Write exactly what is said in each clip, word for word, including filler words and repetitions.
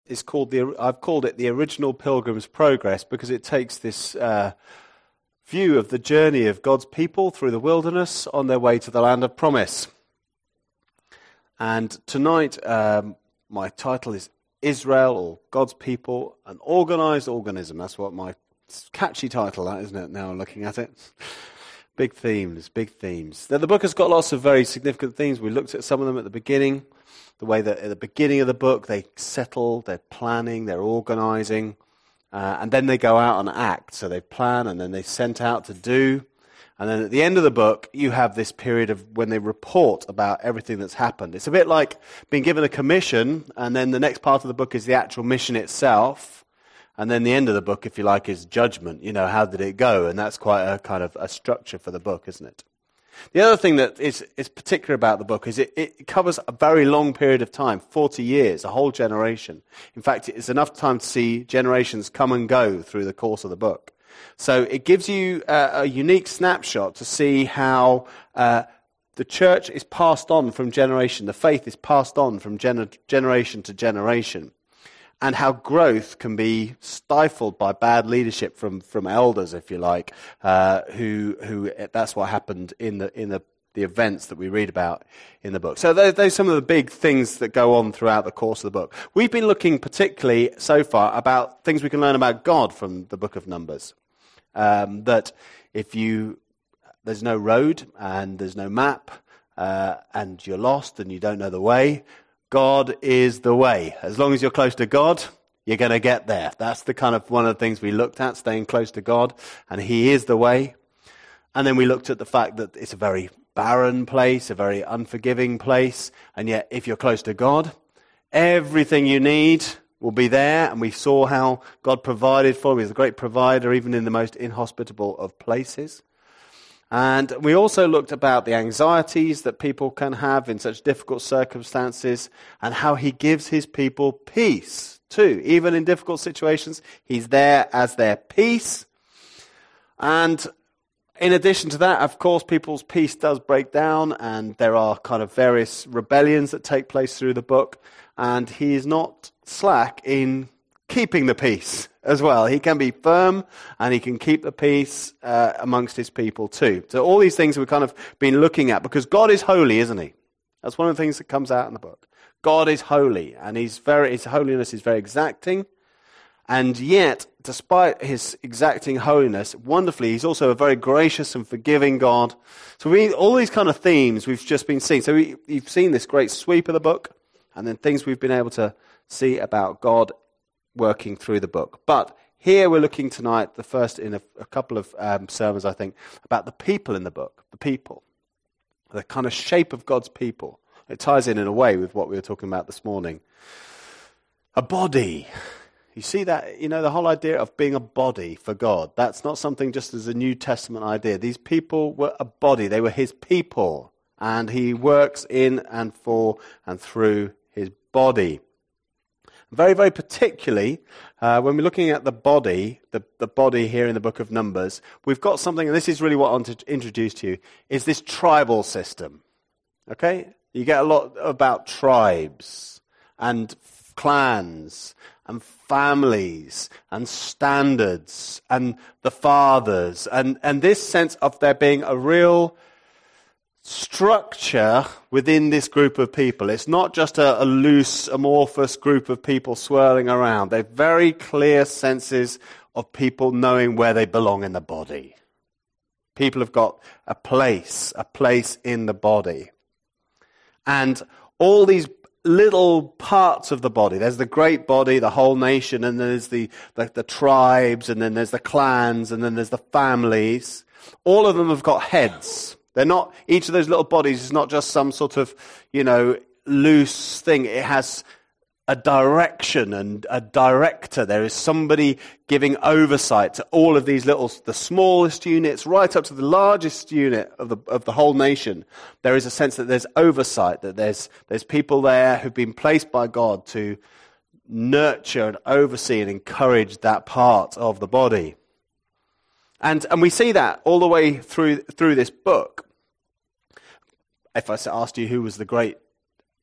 is called the, I've called it the original Pilgrim's Progress, because it takes this uh, view of the journey of God's people through the wilderness on their way to the land of promise. And tonight, um, my title is Israel, or God's People, an Organized Organism. That's what my catchy title, that, isn't it, now I'm looking at it. Big themes, big themes. Now, the book has got lots of very significant themes. We looked at some of them at the beginning. The way that at the beginning of the book they settle, they're planning, they're organizing, uh, and then they go out and act. So they plan, and then they sent out to do. And then at the end of the book, you have this period of when they report about everything that's happened. It's a bit like being given a commission, and then the next part of the book is the actual mission itself. And then the end of the book, if you like, is judgment. You know, how did it go? And that's quite a kind of a structure for the book, isn't it? The other thing that is, is particular about the book is it, it covers a very long period of time, forty years, a whole generation. In fact, it's enough time to see generations come and go through the course of the book. So it gives you a, a unique snapshot to see how uh, the church is passed on from generation, the faith is passed on from gener- generation to generation, and how growth can be stifled by bad leadership from, from elders, if you like, uh, who who that's what happened in the in the, the events that we read about in the book. So those are some of the big things that go on throughout the course of the book. We've been looking particularly so far about things we can learn about God from the book of Numbers. Um, that if you there's no road and there's no map uh, and you're lost and you don't know the way, God is the way. As long as you're close to God, you're going to get there. That's the kind of one of the things we looked at, staying close to God, and He is the way. And then we looked at the fact that it's a very barren place, a very unforgiving place, and yet if you're close to God, everything you need will be there. And we saw how God provided for him. He's a great provider, even in the most inhospitable of places. And we also looked about the anxieties that people can have in such difficult circumstances, and how He gives His people peace too. Even in difficult situations, He's there as their peace. And in addition to that, of course, people's peace does break down, and there are kind of various rebellions that take place through the book. And He is not slack in keeping the peace as well. He can be firm, and He can keep the peace uh, amongst His people too. So all these things we've kind of been looking at, because God is holy, isn't He? That's one of the things that comes out in the book. God is holy, and He's very, His holiness is very exacting. And yet, despite His exacting holiness, wonderfully, He's also a very gracious and forgiving God. So we all these kind of themes we've just been seeing. So we, you've seen this great sweep of the book, and then things we've been able to see about God working through the book. But here we're looking tonight, the first in a, a couple of um, sermons, I think, about the people in the book, the people, the kind of shape of God's people. It ties in in a way with what we were talking about this morning. A body. You see that, you know, the whole idea of being a body for God. That's not something just as a New Testament idea. These people were a body. They were His people. And He works in and for and through His body. Very, very particularly, uh, when we're looking at the body, the, the body here in the book of Numbers, we've got something, and this is really what I want to introduce to you, is this tribal system. Okay? You get a lot about tribes and clans and families and standards and the fathers, and, and this sense of there being a real structure within this group of people. It's not just a, a loose, amorphous group of people swirling around. They're very clear senses of people knowing where they belong in the body. People have got a place, a place in the body. And all these little parts of the body. There's the great body, the whole nation, and then there's the, the, the tribes, and then there's the clans, and then there's the families. All of them have got heads. They're not, each of those little bodies is not just some sort of, you know, loose thing. It has a direction and a director. There is somebody giving oversight to all of these little, the smallest units, right up to the largest unit of the of the whole nation. There is a sense that there's oversight, that there's there's people there who've been placed by God to nurture and oversee and encourage that part of the body. And and we see that all the way through through this book. If I asked you who was the great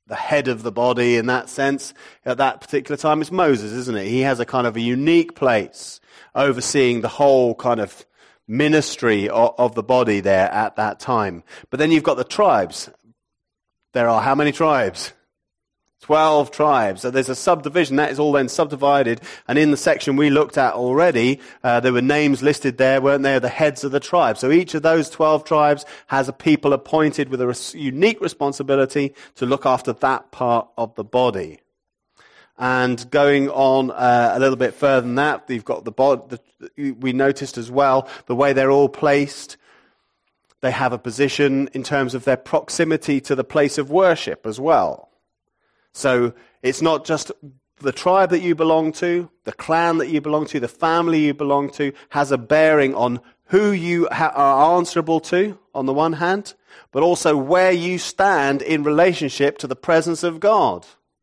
the head of the body in that sense at that particular time. It's Moses, isn't it? He has a kind of a unique place overseeing the whole kind of ministry of, of the body there at that time. But then you've got the tribes. There are how many tribes? Twelve tribes. So there's a subdivision. That is all then subdivided. And in the section we looked at already, uh, there were names listed there, weren't there? The heads of the tribes. So each of those twelve tribes has a people appointed with a res- unique responsibility to look after that part of the body. And going on uh, a little bit further than that, you've got the body. The, we noticed as well the way they're all placed. They have a position in terms of their proximity to the place of worship as well. So it's not just the tribe that you belong to, the clan that you belong to, the family you belong to has a bearing on who you ha- are answerable to on the one hand, but also where you stand in relationship to the presence of God.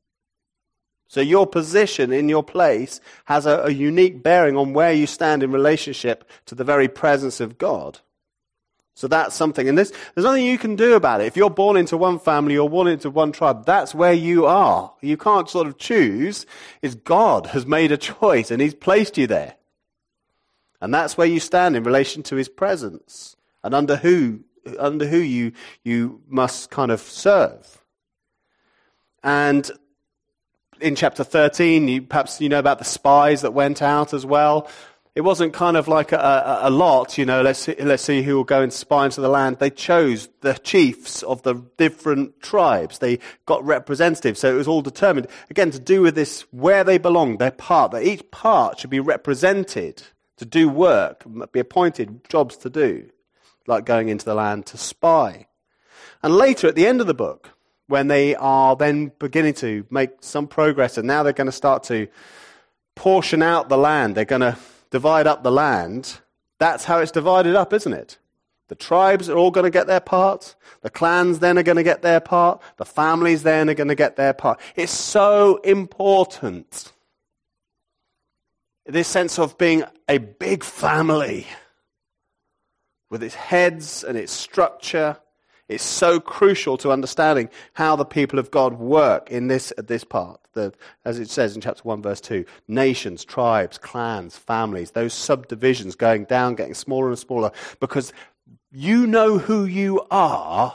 So your position in your place has a, a unique bearing on where you stand in relationship to the very presence of God. So that's something. And this, there's nothing you can do about it. If you're born into one family or born into one tribe, that's where you are. You can't sort of choose. It's God has made a choice and he's placed you there. And that's where you stand in relation to his presence and under who, under who you, you must kind of serve. And in chapter thirteen, you, perhaps you know about the spies that went out as well. It wasn't kind of like a, a, a lot, you know, let's see, let's see who will go and spy into the land. They chose the chiefs of the different tribes. They got representatives, so it was all determined. Again, to do with this, where they belong, their part, that each part should be represented to do work, be appointed jobs to do, like going into the land to spy. And later, at the end of the book, when they are then beginning to make some progress, and now they're going to start to portion out the land, they're going to divide up the land. That's how it's divided up, isn't it? The tribes are all going to get their part. The clans then are going to get their part. The families then are going to get their part. It's so important. This sense of being a big family with its heads and its structure. It's so crucial to understanding how the people of God work in this this part. The, as it says in chapter one, verse two, nations, tribes, clans, families, those subdivisions going down, getting smaller and smaller, because you know who you are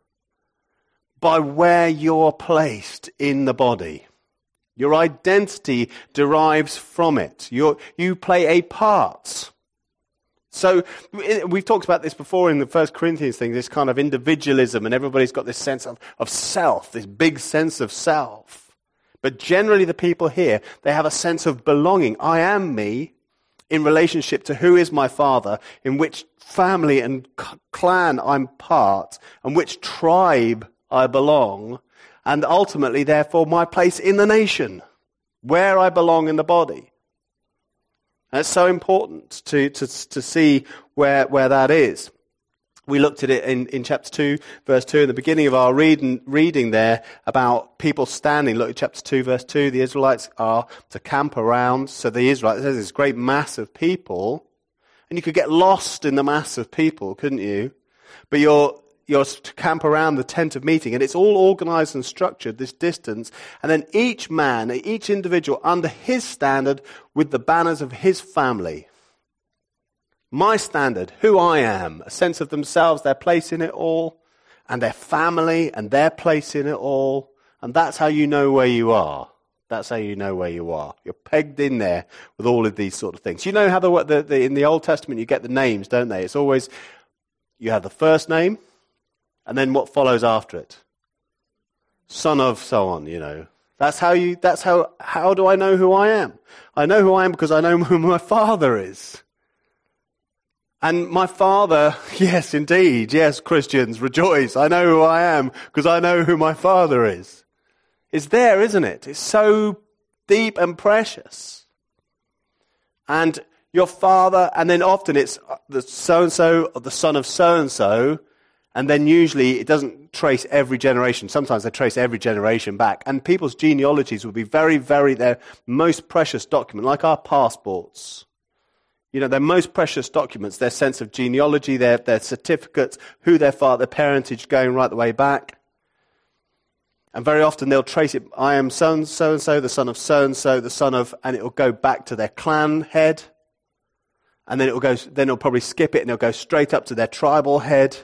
by where you're placed in the body. Your identity derives from it. You're, you play a part. So we've talked about this before in the First Corinthians thing, this kind of individualism, and everybody's got this sense of, of self, this big sense of self. But generally the people here, they have a sense of belonging. I am me in relationship to who is my father, in which family and c- clan I'm part, and which tribe I belong, and ultimately, therefore, my place in the nation, where I belong in the body. And it's so important to, to, to see where, where that is. We looked at it in, in chapter two, verse two, in the beginning of our reading, reading there about people standing. Look at chapter two, verse two. The Israelites are to camp around. So the Israelites, there's this great mass of people. And you could get lost in the mass of people, couldn't you? But you're You're to camp around the tent of meeting, and it's all organized and structured, this distance. And then each man, each individual, under his standard, with the banners of his family. My standard, who I am, a sense of themselves, their place in it all, and their family, and their place in it all. And that's how you know where you are. That's how you know where you are. You're pegged in there with all of these sort of things. You know how the, the, the in the Old Testament you get the names, don't they? It's always, you have the first name, and then what follows after it? Son of so on, you know. That's how you, that's how, how do I know who I am? I know who I am because I know who my father is. And my father, yes, indeed, yes, Christians, rejoice. I know who I am because I know who my father is. It's there, isn't it? It's so deep and precious. And your father, and then often it's the so-and-so or the son of so-and-so, and then usually it doesn't trace every generation. Sometimes they trace every generation back. And people's genealogies will be very, very, their most precious document, like our passports. You know, their most precious documents, their sense of genealogy, their, their certificates, who their father, their parentage going right the way back. And very often they'll trace it, I am son so-and-so, the son of so-and-so, the son of, and it'll go back to their clan head. And then it'll go, then it'll probably skip it and it'll go straight up to their tribal head.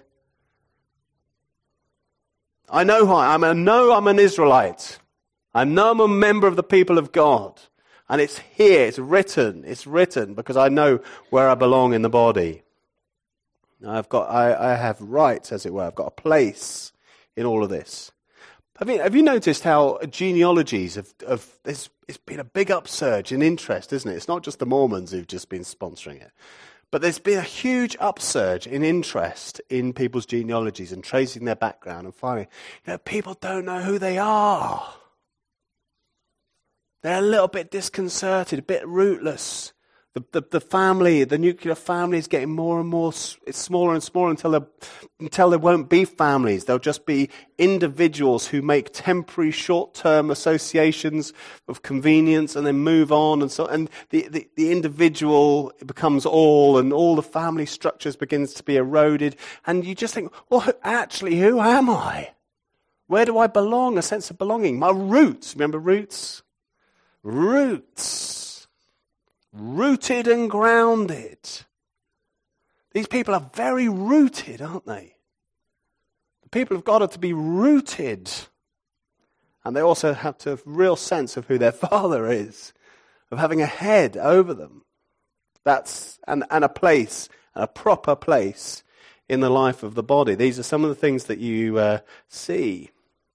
I know who I am. I know I'm an Israelite. I know I'm a member of the people of God. And it's here, it's written, it's written because I know where I belong in the body. I've got, I, I have rights, as it were. I've got a place in all of this. Have you, have you noticed how genealogies have, have there's, it's been a big upsurge in interest, isn't it? It's not just the Mormons who've just been sponsoring it. But there's been a huge upsurge in interest in people's genealogies and tracing their background and finding, you know, people don't know who they are. They're a little bit disconcerted, a bit rootless. The, the, the family, the nuclear family is getting more and more, it's smaller and smaller until, until there won't be families. They'll just be individuals who make temporary short-term associations of convenience and then move on. And so, and the, the, the individual becomes all, and all the family structures begins to be eroded. And you just think, well, actually, who am I? Where do I belong? A sense of belonging. My roots. Remember roots? Roots. Rooted and grounded. These people are very rooted, aren't they? The people of God are to be rooted. And they also have to have a real sense of who their Father is, of having a head over them. That's and, and a place, a proper place in the life of the body. These are some of the things that you uh, see.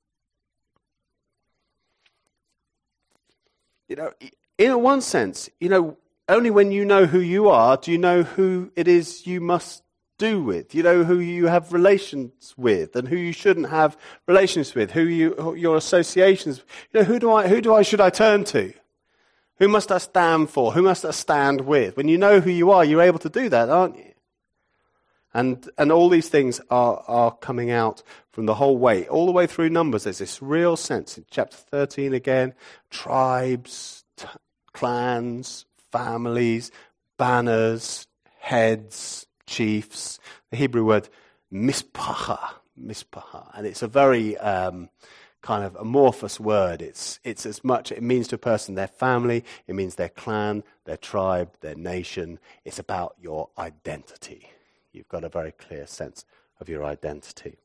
You know, in one sense, you know, only when you know who you are do you know who it is you must do with. You know who you have relations with and who you shouldn't have relations with, who you who your associations. You know, who do I who do I should I turn to? Who must I stand for? Who must I stand with? When you know who you are, you're able to do that, aren't you? And and all these things are, are coming out from the whole way. All the way through Numbers, there's this real sense. In chapter thirteen again, tribes, t- clans, families, banners, heads, chiefs. The Hebrew word mispacha, mispacha. And it's a very um, kind of amorphous word. It's it's as much, it means to a person their family, it means their clan, their tribe, their nation. It's about your identity. You've got a very clear sense of your identity.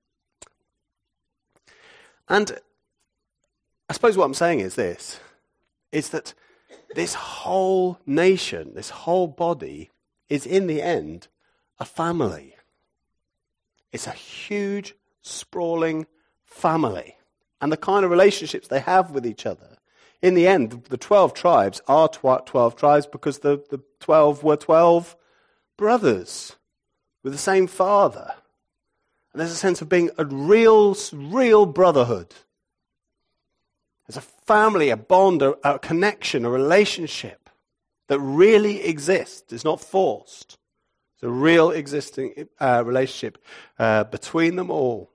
And I suppose what I'm saying is this, is that this whole nation, this whole body, is in the end a family. It's a huge, sprawling family. And the kind of relationships they have with each other. In the end, the twelve tribes are twelve tribes because the, the twelve were twelve brothers with the same father. And there's a sense of being a real, real brotherhood. There's a family, a bond, a, a connection, a relationship that really exists. It's not forced. It's a real existing uh, relationship uh, between them all.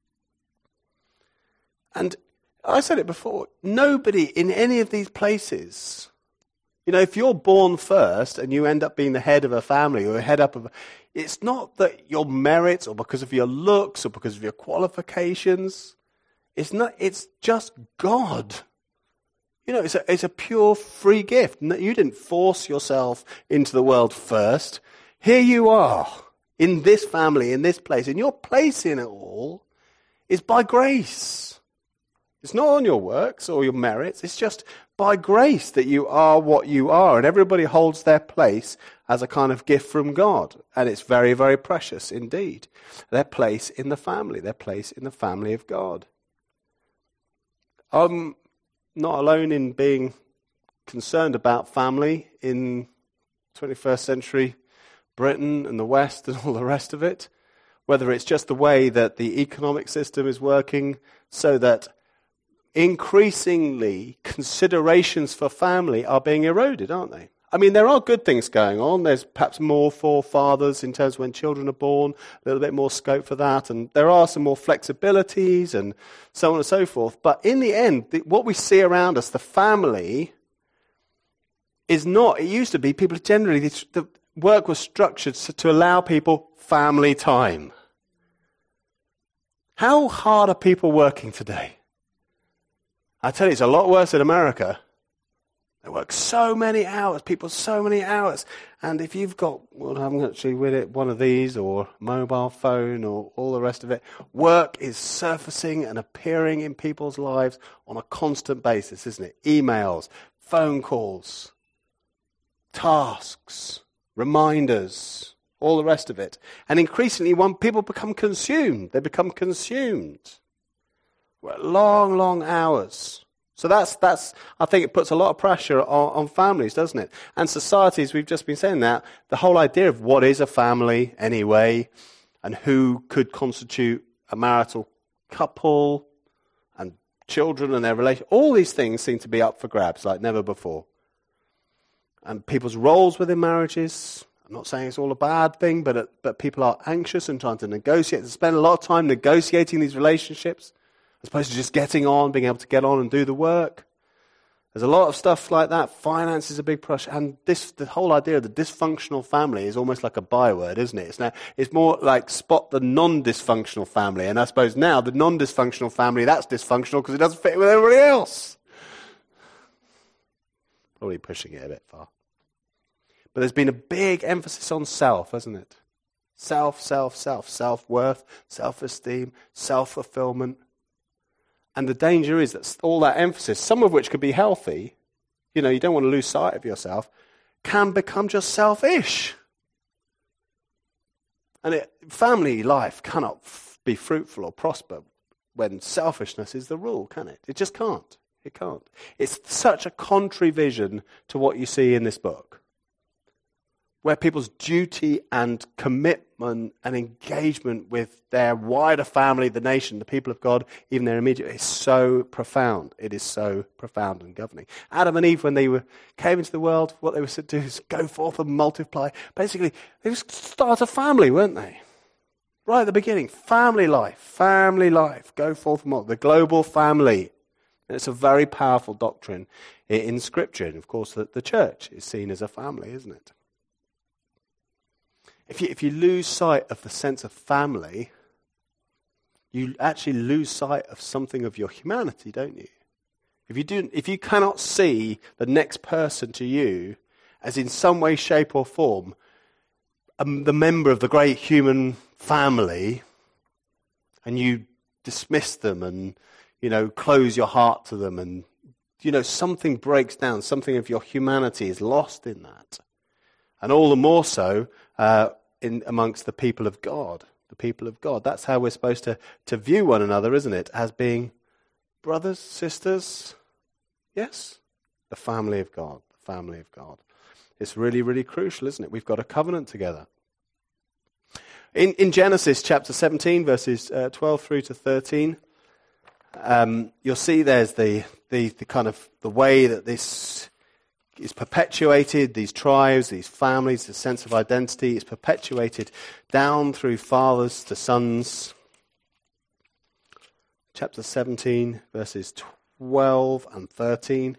And I said it before, nobody in any of these places, you know, if you're born first and you end up being the head of a family or head up of a, it's not that your merits or because of your looks or because of your qualifications. It's not. It's just God. You know, it's a, it's a pure free gift. You didn't force yourself into the world first. Here you are, in this family, in this place. And your place in it all is by grace. It's not on your works or your merits. It's just by grace that you are what you are. And everybody holds their place as a kind of gift from God. And it's very, very precious indeed. Their place in the family. Their place in the family of God. I'm not alone in being concerned about family in twenty-first century Britain and the West and all the rest of it. Whether it's just the way that the economic system is working so that increasingly considerations for family are being eroded, aren't they? I mean, there are good things going on. There's perhaps more for fathers in terms of when children are born, a little bit more scope for that. And there are some more flexibilities and so on and so forth. But in the end, the, what we see around us, the family, is not, it used to be, people generally, the, the work was structured to, to allow people family time. How hard are people working today? I tell you, it's a lot worse in America. They work so many hours, people so many hours. And if you've got, well, I haven't actually with it, one of these or a mobile phone or all the rest of it, work is surfacing and appearing in people's lives on a constant basis, isn't it? Emails, phone calls, tasks, reminders, all the rest of it. And increasingly, when people become consumed, they become consumed. Long, long hours. So that's, that's. I think it puts a lot of pressure on, on families, doesn't it? And societies, we've just been saying that, the whole idea of what is a family anyway, and who could constitute a marital couple, and children and their relation, all these things seem to be up for grabs like never before. And people's roles within marriages, I'm not saying it's all a bad thing, but, it, but people are anxious and trying to negotiate, to spend a lot of time negotiating these relationships, as opposed to just getting on, being able to get on and do the work. There's a lot of stuff like that. Finance is a big pressure. And this, the whole idea of the dysfunctional family is almost like a byword, isn't it? It's, now, it's more like spot the non-dysfunctional family. And I suppose now the non-dysfunctional family, that's dysfunctional because it doesn't fit with everybody else. Probably pushing it a bit far. But there's been a big emphasis on self, hasn't it? Self, self, self. Self-worth, self-esteem, self-fulfillment. And the danger is that all that emphasis, some of which could be healthy, you know, you don't want to lose sight of yourself, can become just selfish. And it, family life cannot f- be fruitful or prosper when selfishness is the rule, can it? It just can't. It can't. It's such a contrary vision to what you see in this book, where people's duty and commitment and engagement with their wider family, the nation, the people of God, even their immediate, is so profound. It is so profound and governing. Adam and Eve, when they were came into the world, what they were said to do is go forth and multiply. Basically, they was start a family, weren't they? Right at the beginning, family life, family life, go forth and multiply. The global family. And it's a very powerful doctrine in, in Scripture. And of course, the, the church is seen as a family, isn't it? If you, if you lose sight of the sense of family, you actually lose sight of something of your humanity, don't you? If you do, if you cannot see the next person to you as in some way, shape or form um, the member of the great human family, and you dismiss them and, you know, close your heart to them, and, you know, something breaks down, something of your humanity is lost in that. And all the more so uh, in amongst the people of God, the people of God. That's how we're supposed to, to view one another, isn't it? As being brothers, sisters, yes? The family of God, the family of God. It's really, really crucial, isn't it? We've got a covenant together. In, in Genesis chapter seventeen, verses uh, twelve through to thirteen, um, you'll see there's the, the, the kind of the way that this is perpetuated, these tribes, these families, the sense of identity is perpetuated down through fathers to sons. Chapter seventeen, verses twelve and thirteen.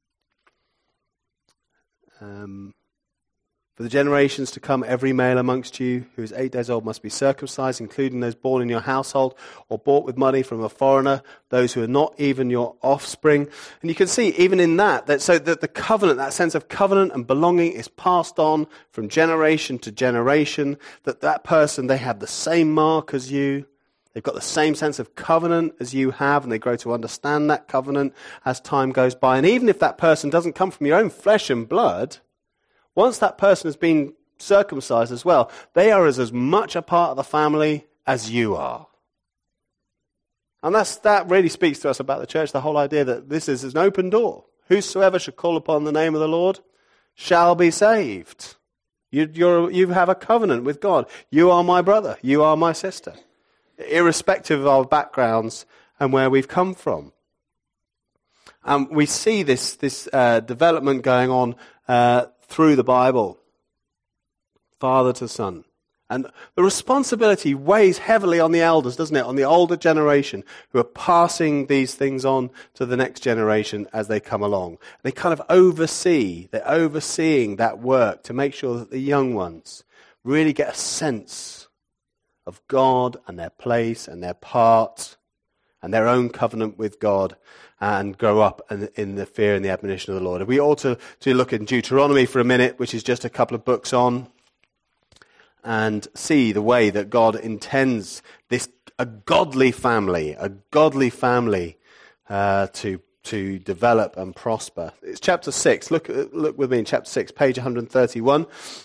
Um, For the generations to come, every male amongst you who is eight days old must be circumcised, including those born in your household or bought with money from a foreigner, those who are not even your offspring. And you can see even in that, that so that the covenant, that sense of covenant and belonging is passed on from generation to generation, that that person, they have the same mark as you. They've got the same sense of covenant as you have, and they grow to understand that covenant as time goes by. And even if that person doesn't come from your own flesh and blood, once that person has been circumcised as well, they are as, as much a part of the family as you are. And that's, that really speaks to us about the church, the whole idea that this is an open door. Whosoever shall call upon the name of the Lord shall be saved. You, you're, you have a covenant with God. You are my brother. You are my sister. Irrespective of our backgrounds and where we've come from. And we see this, this uh, development going on uh, through the Bible, father to son. And the responsibility weighs heavily on the elders, doesn't it? On the older generation who are passing these things on to the next generation as they come along. They kind of oversee, they're overseeing that work to make sure that the young ones really get a sense of God and their place and their part and their own covenant with God, and grow up in, in the fear and the admonition of the Lord. We ought to, to look in Deuteronomy for a minute, which is just a couple of books on, and see the way that God intends this, a godly family, a godly family uh, to to develop and prosper. It's chapter six. Look, look with me in chapter six, page one thirty-one,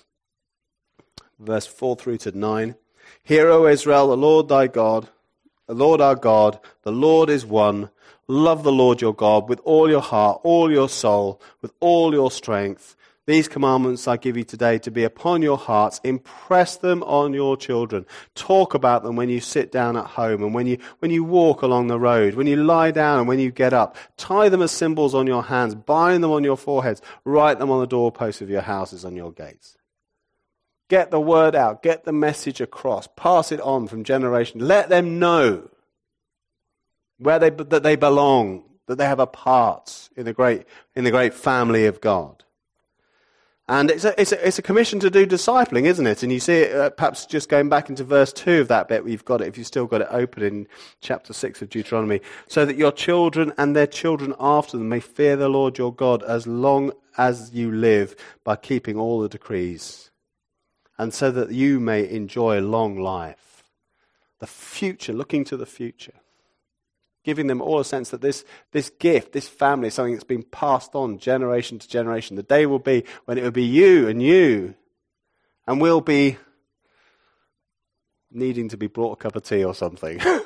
verse four through to nine. Hear, O Israel, the Lord thy God, the Lord our God, the Lord is one. Love the Lord your God with all your heart, all your soul, with all your strength. These commandments I give you today to be upon your hearts. Impress them on your children. Talk about them when you sit down at home and when you when you walk along the road, when you lie down and when you get up. Tie them as symbols on your hands. Bind them on your foreheads. Write them on the doorposts of your houses, on your gates. Get the word out. Get the message across. Pass it on from generation. Let them know where they that they belong, that they have a part in the great in the great family of God. And it's a, it's, a, it's a commission to do discipling, isn't it? And you see it, uh, perhaps just going back into verse two of that bit, we've got it, if you've still got it open in chapter six of Deuteronomy, so that your children and their children after them may fear the Lord your God as long as you live by keeping all the decrees, and so that you may enjoy long life. The future, looking to the future. Giving them all a sense that this, this gift, this family, is something that's been passed on generation to generation. The day will be when it will be you and you, and we'll be needing to be brought a cup of tea or something. The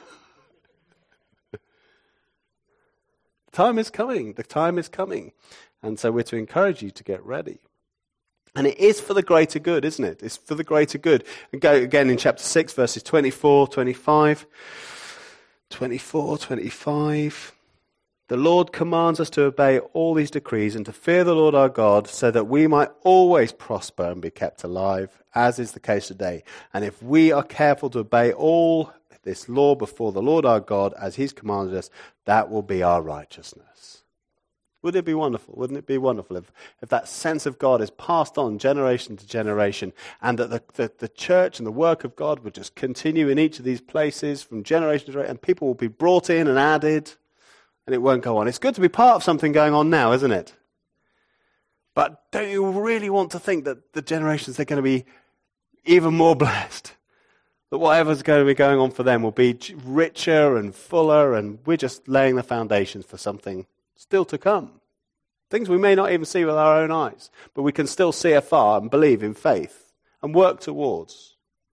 time is coming. The time is coming. And so we're to encourage you to get ready. And it is for the greater good, isn't it? It's for the greater good. And go again in chapter six, verses twenty-four, twenty-five. twenty-four, twenty-five. The Lord commands us to obey all these decrees and to fear the Lord our God, so that we might always prosper and be kept alive, as is the case today. And if we are careful to obey all this law before the Lord our God, as he's commanded us, that will be our righteousness. Wouldn't it be wonderful? Wouldn't it be wonderful if, if that sense of God is passed on generation to generation, and that the, the, the church and the work of God would just continue in each of these places from generation to generation, and people will be brought in and added, and it won't go on. It's good to be part of something going on now, isn't it? But don't you really want to think that the generations, they're going to be even more blessed? That whatever's going to be going on for them will be richer and fuller, and we're just laying the foundations for something still to come. Things we may not even see with our own eyes, but we can still see afar and believe in faith and work towards.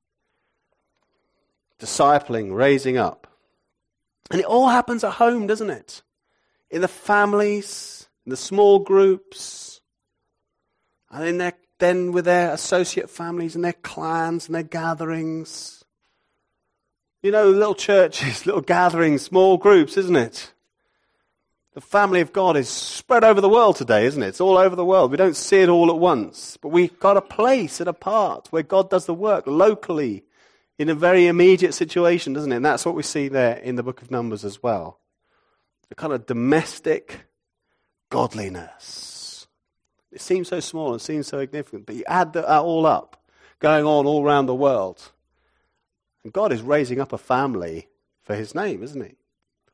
Discipling, raising up. And it all happens at home, doesn't it? In the families, in the small groups, and in their, then with their associate families and their clans and their gatherings. You know, little churches, little gatherings, small groups, isn't it? The family of God is spread over the world today, isn't it? It's all over the world. We don't see it all at once. But we've got a place and a part where God does the work locally in a very immediate situation, doesn't it? And that's what we see there in the book of Numbers as well. A kind of domestic godliness. It seems so small and seems so significant, but you add that all up, going on all around the world. And God is raising up a family for his name, isn't he?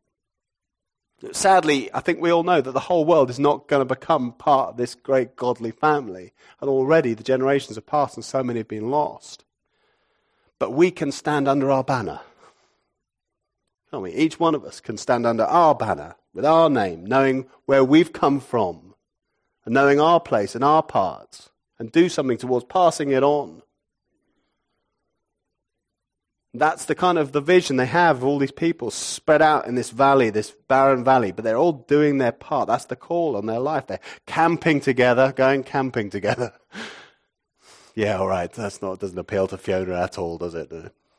Sadly, I think we all know that the whole world is not going to become part of this great godly family. And already the generations have passed and so many have been lost. But we can stand under our banner. Can't we? Each one of us can stand under our banner with our name, knowing where we've come from and knowing our place and our part, and do something towards passing it on. That's the kind of the vision they have of all these people spread out in this valley, this barren valley, but they're all doing their part. That's the call on their life. They're camping together, going camping together. Yeah, all right, that's not, doesn't appeal to Fiona at all, does it?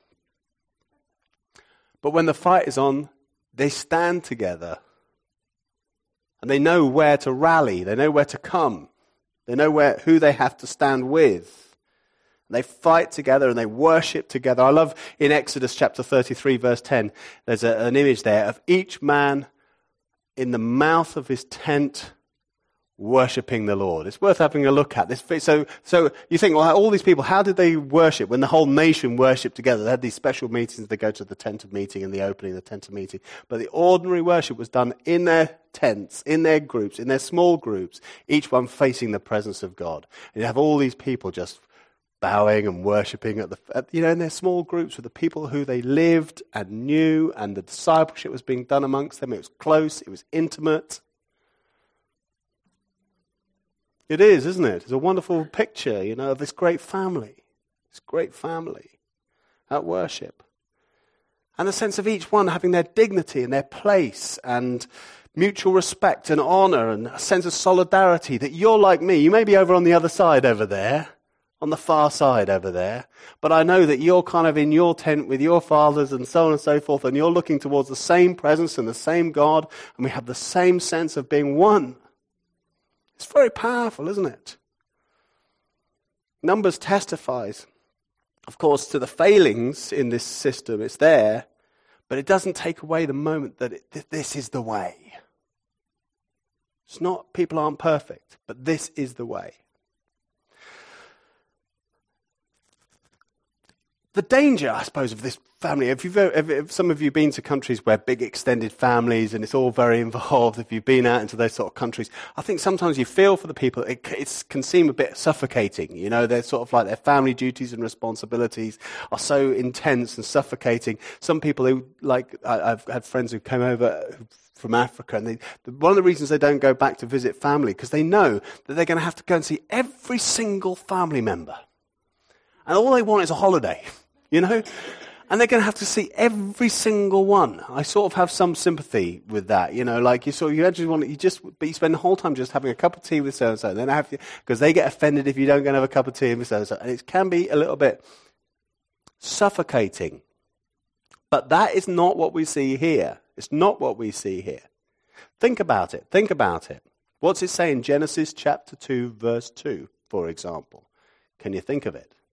But when the fight is on, they stand together. And they know where to rally. They know where to come. They know where who they have to stand with. They fight together and they worship together. I love in Exodus chapter thirty-three, verse ten, there's a, an image there of each man in the mouth of his tent worshipping the Lord. It's worth having a look at this. So, so you think, well, all these people, how did they worship when the whole nation worshipped together? They had these special meetings. They go to the tent of meeting and the opening of the tent of meeting. But the ordinary worship was done in their tents, in their groups, in their small groups, each one facing the presence of God. And you have all these people just bowing and worshipping at the, at, you know, in their small groups with the people who they lived and knew, and the discipleship was being done amongst them. It was close. It was intimate. It is, isn't it? It's a wonderful picture, you know, of this great family. This great family at worship. And the sense of each one having their dignity and their place and mutual respect and honor and a sense of solidarity that you're like me. You may be over on the other side over there, on the far side over there, but I know that you're kind of in your tent with your fathers and so on and so forth, and you're looking towards the same presence and the same God, and we have the same sense of being one. It's very powerful, isn't it? Numbers testifies, of course, to the failings in this system. It's there, but it doesn't take away the moment that it, that this is the way. It's not, people aren't perfect, but this is the way. The danger, I suppose, of this family, if you've if, if some of you have been to countries where big extended families and it's all very involved, if you've been out into those sort of countries, I think sometimes you feel for the people, it, it can seem a bit suffocating. You know, they're sort of like their family duties and responsibilities are so intense and suffocating. Some people who, like, I, I've had friends who came over from Africa, and they, one of the reasons they don't go back to visit family, because they know that they're going to have to go and see every single family member. And all they want is a holiday. You know, and they're going to have to see every single one. I sort of have some sympathy with that. You know, like you sort of, you actually want you just, but you spend the whole time just having a cup of tea with so and so, and then I have to, because they get offended if you don't go and have a cup of tea with so and so, and it can be a little bit suffocating. But that is not what we see here. It's not what we see here. Think about it. Think about it. What's it say in Genesis chapter two, verse two, for example? Can you think of it?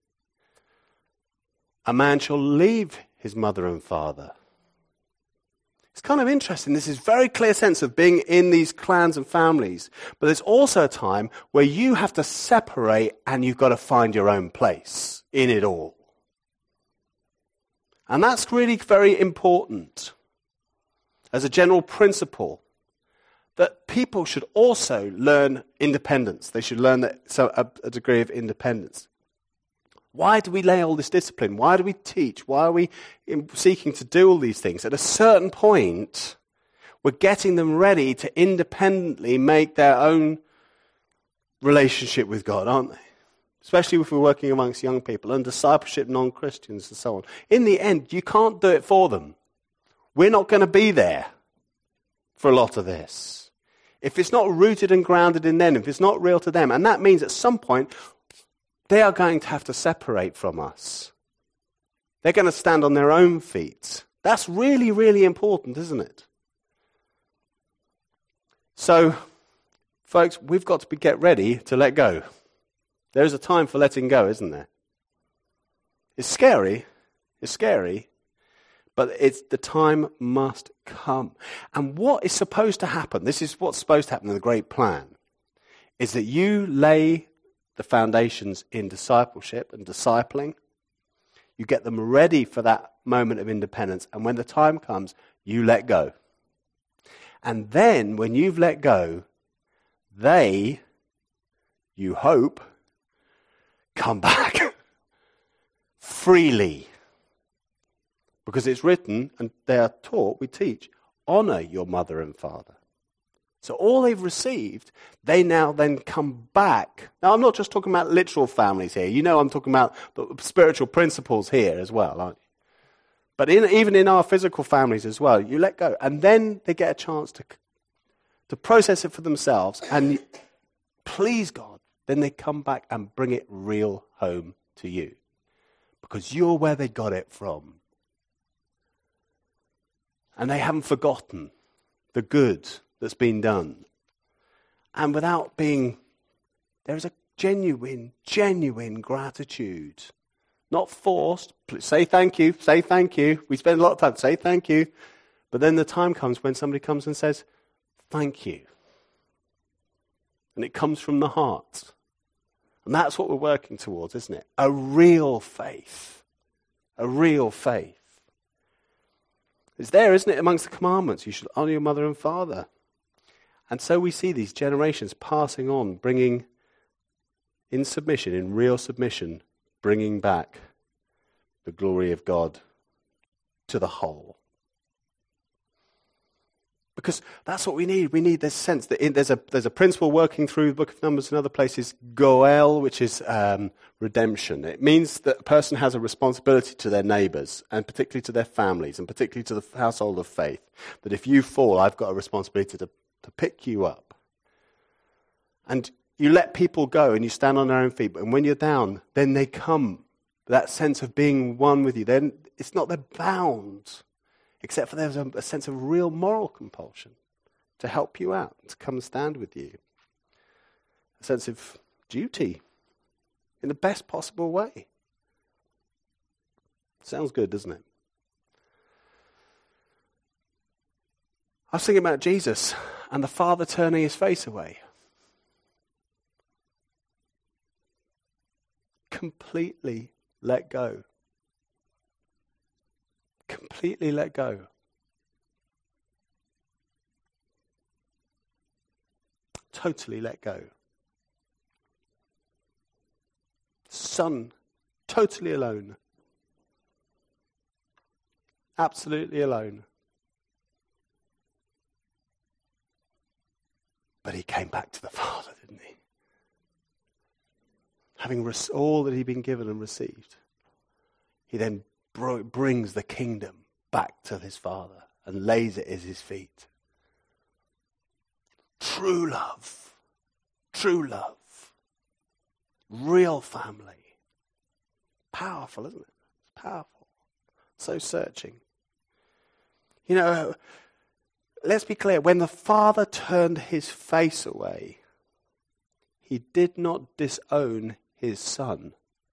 A man shall leave his mother and father. It's kind of interesting. This is very clear sense of being in these clans and families. But there's also a time where you have to separate and you've got to find your own place in it all. And that's really very important as a general principle, that people should also learn independence. They should learn that, so a, a degree of independence. Why do we lay all this discipline? Why do we teach? Why are we seeking to do all these things? At a certain point, we're getting them ready to independently make their own relationship with God, aren't they? Especially if we're working amongst young people and discipleship non-Christians and so on. In the end, you can't do it for them. We're not going to be there for a lot of this. If it's not rooted and grounded in them, if it's not real to them, and that means at some point, they are going to have to separate from us. They're going to stand on their own feet. That's really, really important, isn't it? So, folks, we've got to be, get ready to let go. There is a time for letting go, isn't there? It's scary. It's scary. But it's, the time must come. And what is supposed to happen, this is what's supposed to happen in the great plan, is that you lay the foundations in discipleship and discipling. You get them ready for that moment of independence. And when the time comes, you let go. And then when you've let go, they, you hope, come back freely. Because it's written, and they are taught, we teach, honor your mother and father. So all they've received, they now then come back. Now, I'm not just talking about literal families here. You know I'm talking about the spiritual principles here as well, aren't you? But in, even in our physical families as well, you let go. And then they get a chance to, to process it for themselves. And please God, then they come back and bring it real home to you. Because you're where they got it from. And they haven't forgotten the good that's been done. And without being, there is a genuine, genuine gratitude. Not forced. Say thank you, say thank you. We spend a lot of time, say thank you. But then the time comes when somebody comes and says, thank you. And it comes from the heart. And that's what we're working towards, isn't it? A real faith. A real faith. It's there, isn't it, amongst the commandments? You should honor your mother and father. And so we see these generations passing on, bringing in submission, in real submission, bringing back the glory of God to the whole. Because that's what we need. We need this sense that in, there's a there's a principle working through the book of Numbers and other places, goel, which is um, redemption. It means that a person has a responsibility to their neighbours, and particularly to their families, and particularly to the household of faith. That if you fall, I've got a responsibility to, to pick you up. And you let people go, and you stand on their own feet. But when you're down, then they come. That sense of being one with you. Then it's not they're bound. Except for there's a, a sense of real moral compulsion to help you out, to come and stand with you. A sense of duty in the best possible way. Sounds good, doesn't it? I was thinking about Jesus and the Father turning his face away. Completely let go. Completely let go. Totally let go. Son, totally alone. Absolutely alone. But he came back to the Father, didn't he? Having res- all that he'd been given and received, he then brings the kingdom back to his Father and lays it at his feet. True love. True love. Real family. Powerful, isn't it? It's powerful. So searching. You know, let's be clear. When the Father turned his face away, he did not disown his Son.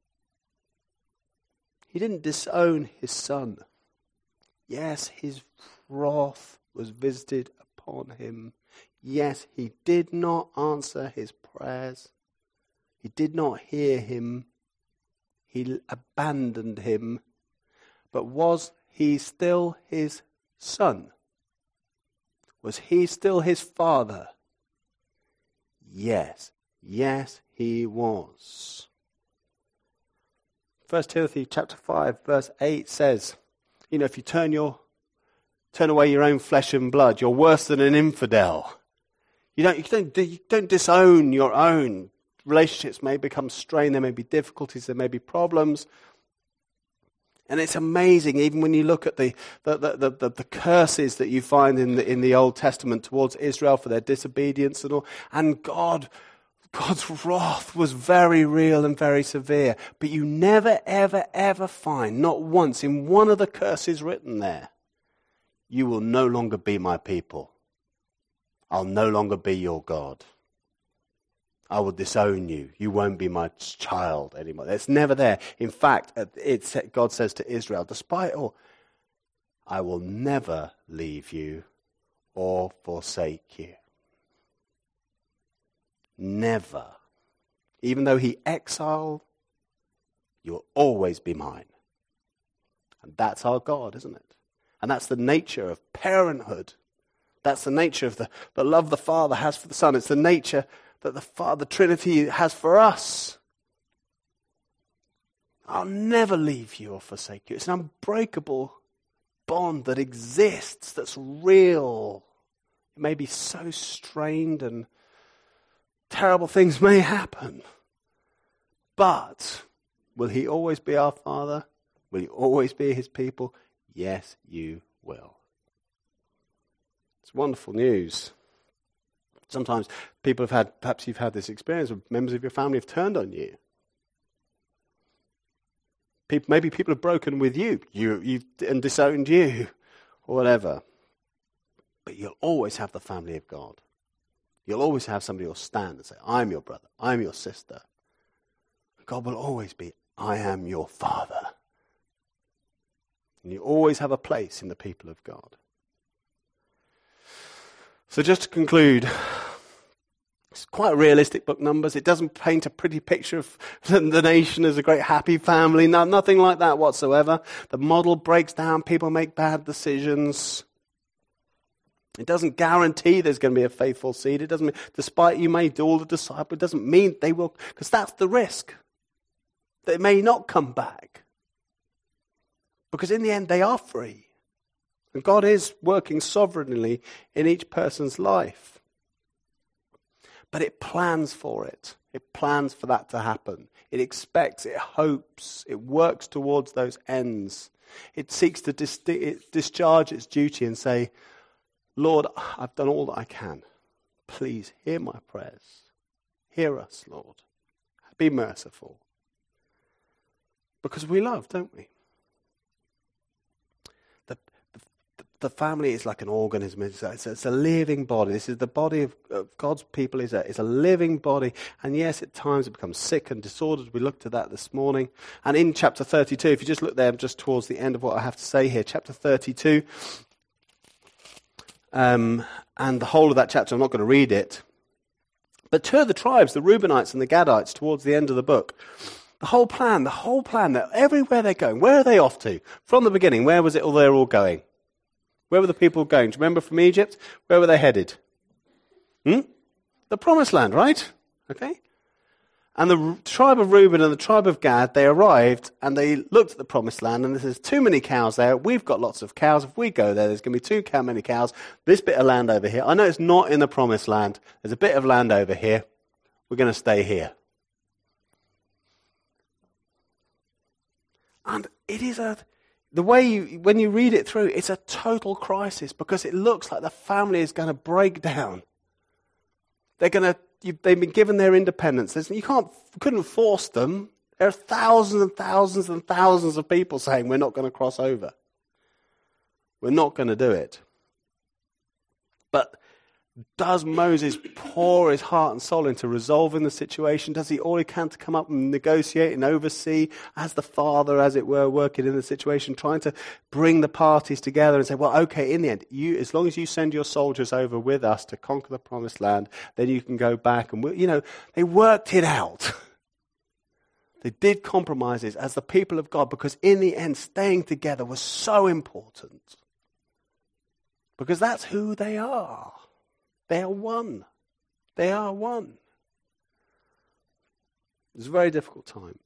He didn't disown his Son. Yes, his wrath was visited upon him. Yes, he did not answer his prayers. He did not hear him. He abandoned him. But was he still his Son? Was he still his Father? Yes. Yes, he was. First Timothy chapter five, verse eight says, you know, if you turn your turn away your own flesh and blood, you're worse than an infidel. You don't, you don't, you don't disown your own. Relationships may become strained, there may be difficulties, there may be problems. And it's amazing, even when you look at the the, the, the, the curses that you find in the in the Old Testament towards Israel for their disobedience and all, and God God's wrath was very real and very severe. But you never, ever, ever find, not once, in one of the curses written there, you will no longer be my people. I'll no longer be your God. I will disown you. You won't be my child anymore. It's never there. In fact, it's, God says to Israel, despite all, I will never leave you or forsake you. Never. Even though he exiled, you'll always be mine. And that's our God, isn't it? And that's the nature of parenthood. That's the nature of the, the love the Father has for the Son. It's the nature that the Father, the Trinity has for us. I'll never leave you or forsake you. It's an unbreakable bond that exists, that's real. It may be so strained and terrible things may happen. But will he always be our Father? Will he always be his people? Yes, you will. It's wonderful news. Sometimes people have had, perhaps you've had this experience where members of your family have turned on you. People, maybe people have broken with you, you you've, and disowned you, or whatever. But you'll always have the family of God. You'll always have somebody who'll stand and say, I'm your brother, I'm your sister. God will always be, I am your Father. And you always have a place in the people of God. So just to conclude, It's quite a realistic book, Numbers. It doesn't paint a pretty picture of the nation as a great happy family. No, nothing like that whatsoever. The model breaks down. People make bad decisions. It doesn't guarantee there's going to be a faithful seed. It doesn't mean, despite you may do all the disciples, it doesn't mean they will, because that's the risk. They may not come back. Because in the end, they are free. And God is working sovereignly in each person's life. But it plans for it. It plans for that to happen. It expects, it hopes, it works towards those ends. It seeks to dis- it discharge its duty and say, Lord, I've done all that I can. Please hear my prayers. Hear us, Lord. Be merciful. Because we love, don't we? The family is like an organism. It's a, it's a living body. This is the body of, of God's people. Is a, is a living body. And yes, at times it becomes sick and disordered. We looked at that this morning. And in chapter thirty-two, if you just look there just towards the end of what I have to say here, chapter thirty-two, um, and the whole of that chapter, I'm not going to read it. But two of the tribes, the Reubenites and the Gadites, towards the end of the book, the whole plan, the whole plan, that everywhere they're going, where are they off to? From the beginning, where was it all they're all going? Where were the people going? Do you remember from Egypt? Where were they headed? Hmm? The promised land, right? Okay. And the tribe of Reuben and the tribe of Gad, they arrived and they looked at the promised land and there's too many cows there. We've got lots of cows. If we go there, there's going to be too cow many cows. This bit of land over here. I know it's not in the promised land. There's a bit of land over here. We're going to stay here. And it is a... The way you, when you read it through, it's a total crisis because it looks like the family is going to break down. They're going to, you, they've been given their independence. There's, you can't, couldn't force them. There are thousands and thousands and thousands of people saying we're not going to cross over. We're not going to do it. But does Moses pour his heart and soul into resolving the situation? Does he all he can to come up and negotiate and oversee as the father, as it were, working in the situation, trying to bring the parties together and say, well, okay, in the end, you, as long as you send your soldiers over with us to conquer the promised land, then you can go back. And, we, you know, they worked it out. They did compromises as the people of God because in the end, staying together was so important. Because that's who they are. They are one. They are one. It was a very difficult time.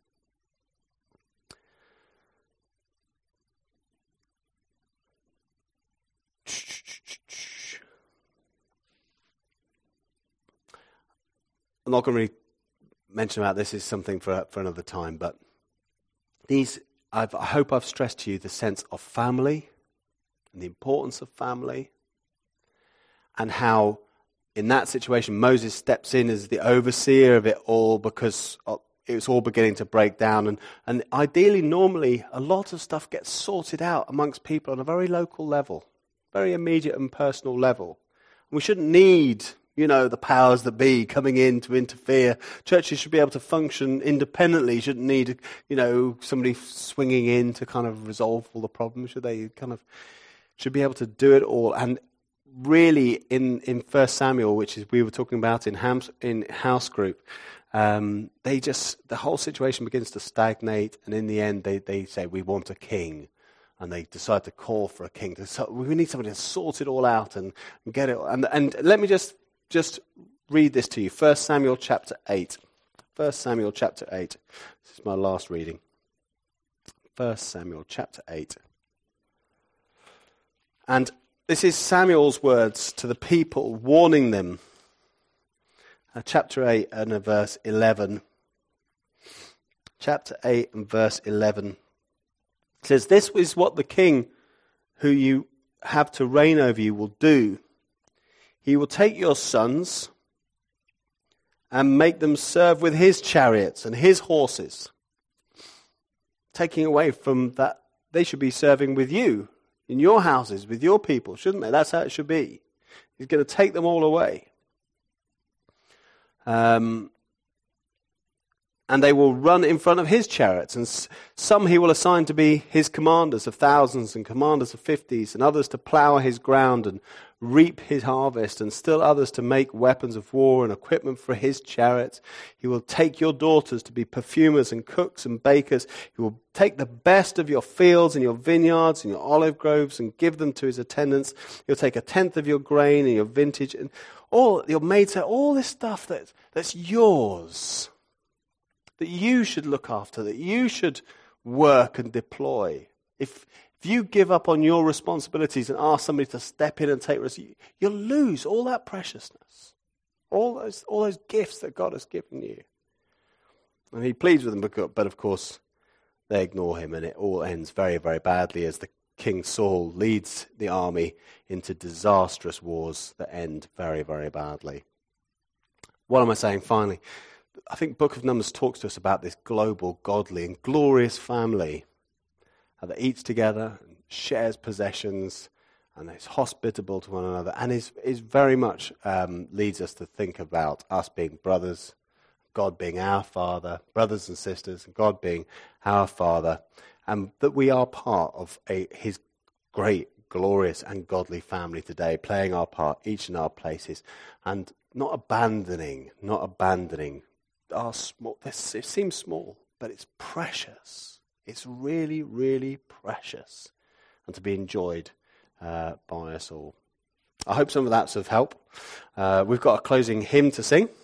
I'm not going to really mention about this. Is something for for another time. But these, I've, I hope I've stressed to you the sense of family and the importance of family, and how in that situation, Moses steps in as the overseer of it all because it was all beginning to break down. And, and ideally, normally, a lot of stuff gets sorted out amongst people on a very local level, very immediate and personal level. We shouldn't need, you know, the powers that be coming in to interfere. Churches should be able to function independently. You shouldn't need, you know, somebody swinging in to kind of resolve all the problems. Should they kind of should be able to do it all? And really, in, in First Samuel, which is we were talking about in Hams, in house group, um, they just the whole situation begins to stagnate, and in the end, they, they say we want a king, and they decide to call for a king. So we need somebody to sort it all out and, and get it. And and let me just just read this to you. First Samuel chapter eight. First Samuel chapter eight. This is my last reading. First Samuel chapter eight, and this is Samuel's words to the people, warning them. Uh, chapter eight and uh, verse eleven. Chapter eight and verse eleven. It says, "This is what the king who you have to reign over you will do. He will take your sons and make them serve with his chariots and his horses." Taking away from that, they should be serving with you. In your houses, with your people, shouldn't they? That's how it should be. He's going to take them all away. Um, and they will run in front of his chariots. And some he will assign to be his commanders of thousands and commanders of fifties, and others to plough his ground and reap his harvest, and still others to make weapons of war and equipment for his chariots. He will take your daughters to be perfumers and cooks and bakers. He will take the best of your fields and your vineyards and your olive groves and give them to his attendants. He'll take a tenth of your grain and your vintage and all your maids, all this stuff that, that's yours, that you should look after, that you should work and deploy. If If you give up on your responsibilities and ask somebody to step in and take risks, you'll lose all that preciousness, all those all those gifts that God has given you. And he pleads with them, but of course they ignore him, and it all ends very, very badly as the King Saul leads the army into disastrous wars that end very, very badly. What am I saying finally? I think Book of Numbers talks to us about this global, godly, and glorious family that eats together and shares possessions and is hospitable to one another, and is, is very much um, leads us to think about us being brothers, God being our Father, brothers and sisters, and God being our Father, and that we are part of a, his great, glorious and godly family today, playing our part each in our places, and not abandoning, not abandoning our small, this, it seems small, but it's precious. It's really, really precious and to be enjoyed uh, by us all. I hope some of that's of help. Uh, we've got a closing hymn to sing.